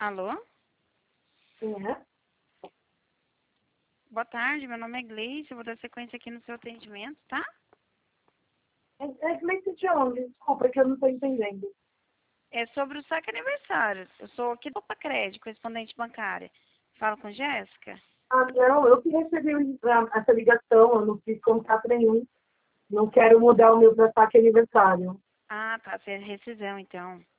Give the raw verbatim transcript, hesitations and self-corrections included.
Alô? Sim, é? Boa tarde, meu nome é Gleice, eu vou dar sequência aqui no seu atendimento, tá? É, é Gleice de onde? Desculpa, que eu não estou entendendo. É sobre o saque aniversário. Eu sou aqui do Opa Crédito, correspondente bancária. Falo com Jéssica? Ah, não, eu que recebi o- a- essa ligação, eu não fiz contato nenhum. Não quero mudar o meu para saque aniversário. Ah, tá, fez rescisão então.